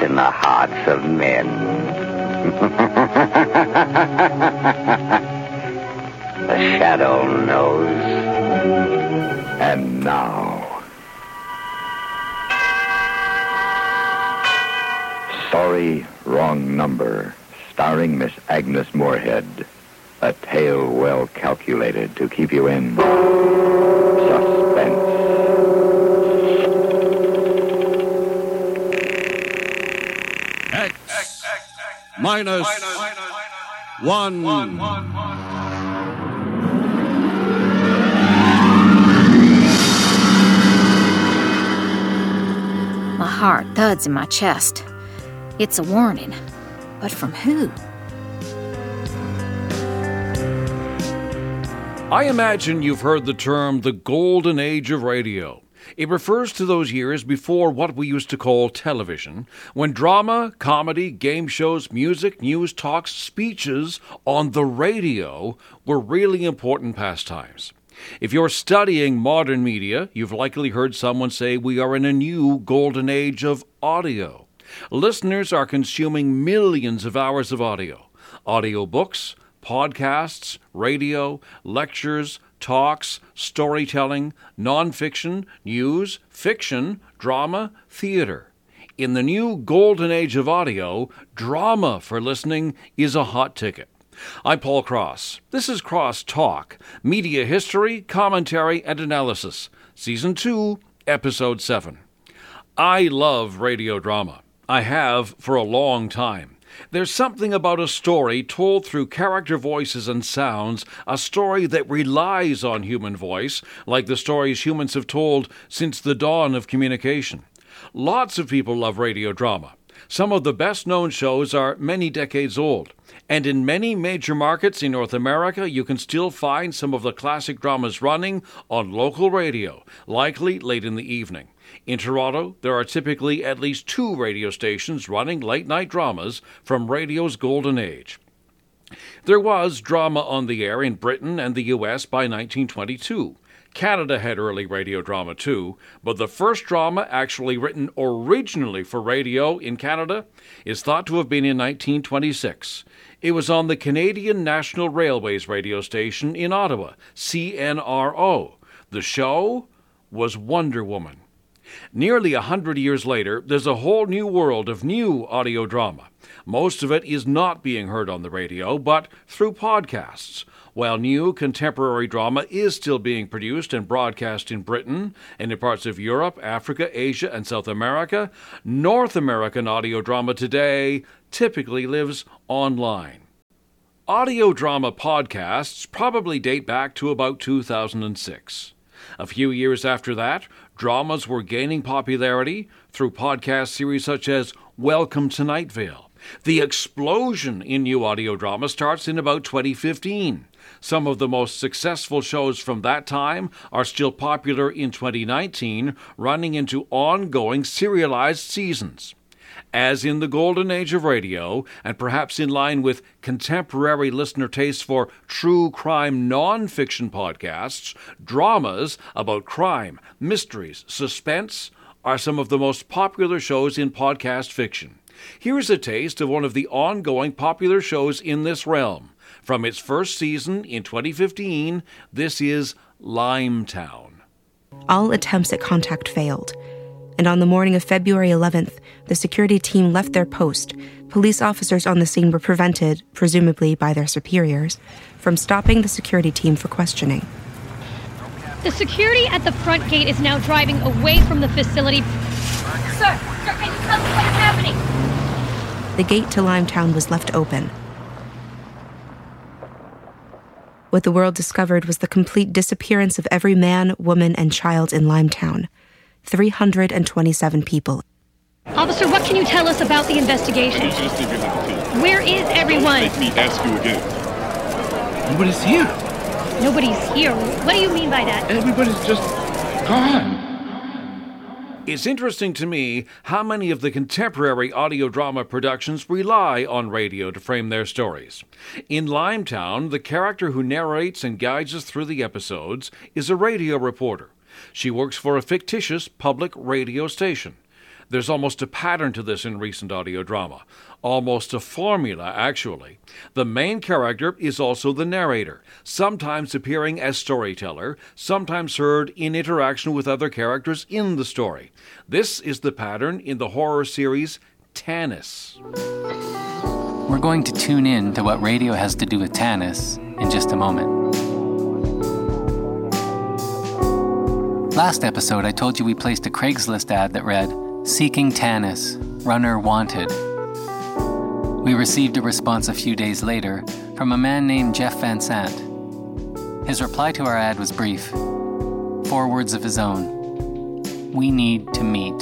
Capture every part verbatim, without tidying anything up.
in the hearts of men. The Shadow knows. And now, Sorry, Wrong Number, starring Miss Agnes Moorehead. A tale well calculated to keep you in suspense. X, X, X minus, minus one. one, one, one. My heart thuds in my chest. It's a warning. But from who? I imagine you've heard the term the golden age of radio. It refers to those years before what we used to call television, when drama, comedy, game shows, music, news, talks, speeches on the radio were really important pastimes. If you're studying modern media, you've likely heard someone say we are in a new golden age of audio. Listeners are consuming millions of hours of audio. Audiobooks, podcasts, radio, lectures, talks, storytelling, nonfiction, news, fiction, drama, theater. In the new golden age of audio, drama for listening is a hot ticket. I'm Paul Cross. This is Cross Talk, Media History, Commentary, and Analysis, Season two, Episode seven. I love radio drama. I have for a long time. There's something about a story told through character voices and sounds, a story that relies on human voice, like the stories humans have told since the dawn of communication. Lots of people love radio drama. Some of the best-known shows are many decades old, and in many major markets in North America, you can still find some of the classic dramas running on local radio, likely late in the evening. In Toronto, there are typically at least two radio stations running late-night dramas from radio's golden age. There was drama on the air in Britain and the U S by nineteen twenty-two. Canada had early radio drama too, but the first drama actually written originally for radio in Canada is thought to have been in nineteen twenty-six. It was on the Canadian National Railways radio station in Ottawa, C N R O. The show was Wonder Woman. Nearly a hundred years later, there's a whole new world of new audio drama. Most of it is not being heard on the radio, but through podcasts. While new contemporary drama is still being produced and broadcast in Britain and in parts of Europe, Africa, Asia, and South America, North American audio drama today typically lives online. Audio drama podcasts probably date back to about two thousand six. A few years after that, dramas were gaining popularity through podcast series such as Welcome to Night Vale. The explosion in new audio drama starts in about twenty fifteen. Some of the most successful shows from that time are still popular in twenty nineteen, running into ongoing serialized seasons. As in the golden age of radio, and perhaps in line with contemporary listener taste for true crime non-fiction podcasts, dramas about crime, mysteries, suspense are some of the most popular shows in podcast fiction. Here's a taste of one of the ongoing popular shows in this realm. From its first season in twenty fifteen, this is Limetown. All attempts at contact failed. And on the morning of February eleventh, the security team left their post. Police officers on the scene were prevented, presumably by their superiors, from stopping the security team for questioning. The security at the front gate is now driving away from the facility. Sir, sir, can you tell me what is happening? The gate to Limetown was left open. What the world discovered was the complete disappearance of every man, woman, and child in Limetown. three hundred twenty-seven people. Officer, what can you tell us about the investigation? Where is everyone? Let me ask you again. Nobody's here. Nobody's here. What do you mean by that? Everybody's just gone. It's interesting to me how many of the contemporary audio drama productions rely on radio to frame their stories. In Limetown, the character who narrates and guides us through the episodes is a radio reporter. She works for a fictitious public radio station. There's almost a pattern to this in recent audio drama. Almost a formula, actually. The main character is also the narrator, sometimes appearing as storyteller, sometimes heard in interaction with other characters in the story. This is the pattern in the horror series Tanis. We're going to tune in to what radio has to do with Tanis in just a moment. Last episode, I told you we placed a Craigslist ad that read, "Seeking Tanis, runner wanted." We received a response a few days later from a man named Jeff Van Sant. His reply to our ad was brief. Four words of his own. "We need to meet."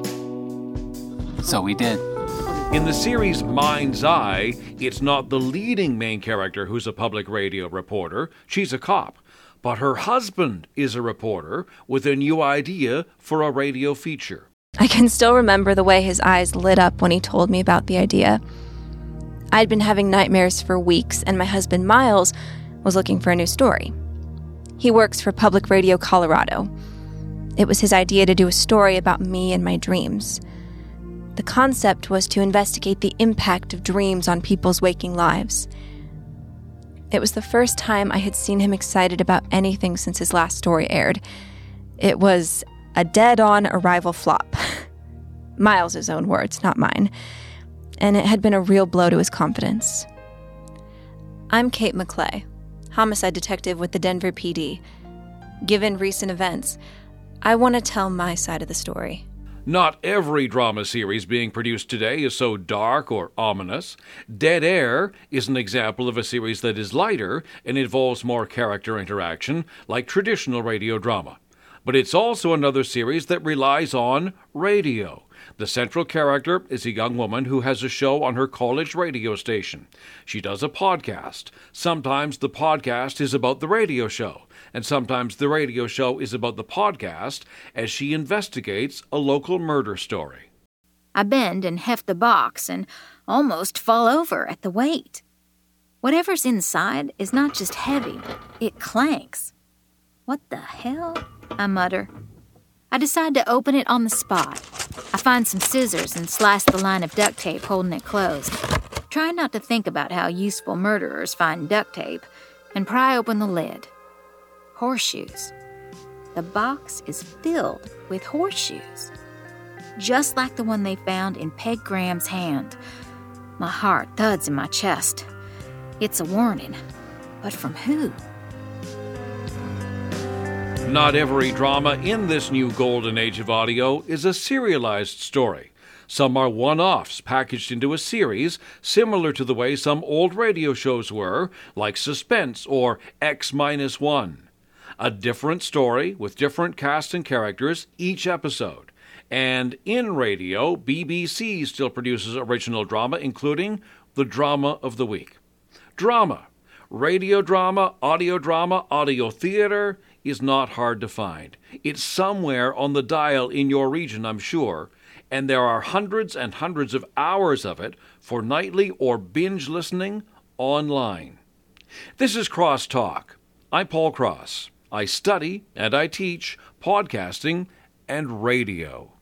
So we did. In the series Mind's Eye, it's not the leading main character who's a public radio reporter. She's a cop. But her husband is a reporter with a new idea for a radio feature. I can still remember the way his eyes lit up when he told me about the idea. I'd been having nightmares for weeks, and my husband Miles was looking for a new story. He works for Public Radio Colorado. It was his idea to do a story about me and my dreams. The concept was to investigate the impact of dreams on people's waking lives. It was the first time I had seen him excited about anything since his last story aired. It was a dead-on arrival flop. Miles' own words, not mine. And it had been a real blow to his confidence. I'm Kate McClay, homicide detective with the Denver P D. Given recent events, I want to tell my side of the story. Not every drama series being produced today is so dark or ominous. Dead Air is an example of a series that is lighter and involves more character interaction, like traditional radio drama. But it's also another series that relies on radio. The central character is a young woman who has a show on her college radio station. She does a podcast. Sometimes the podcast is about the radio show, and sometimes the radio show is about the podcast as she investigates a local murder story. I bend and heft the box and almost fall over at the weight. Whatever's inside is not just heavy, it clanks. What the hell? I mutter. I decide to open it on the spot. I find some scissors and slice the line of duct tape holding it closed. Try not to think about how useful murderers find duct tape, and pry open the lid. Horseshoes. The box is filled with horseshoes, just like the one they found in Peg Graham's hand. My heart thuds in my chest. It's a warning, but from who? Not every drama in this new golden age of audio is a serialized story. Some are one-offs packaged into a series, similar to the way some old radio shows were, like Suspense or X minus one. A different story with different cast and characters each episode. And in radio, B B C still produces original drama, including the Drama of the Week. Drama. Radio drama, audio drama, audio theater is not hard to find. It's somewhere on the dial in your region, I'm sure, and there are hundreds and hundreds of hours of it for nightly or binge listening online. This is Crosstalk. I'm Paul Cross. I study and I teach podcasting and radio.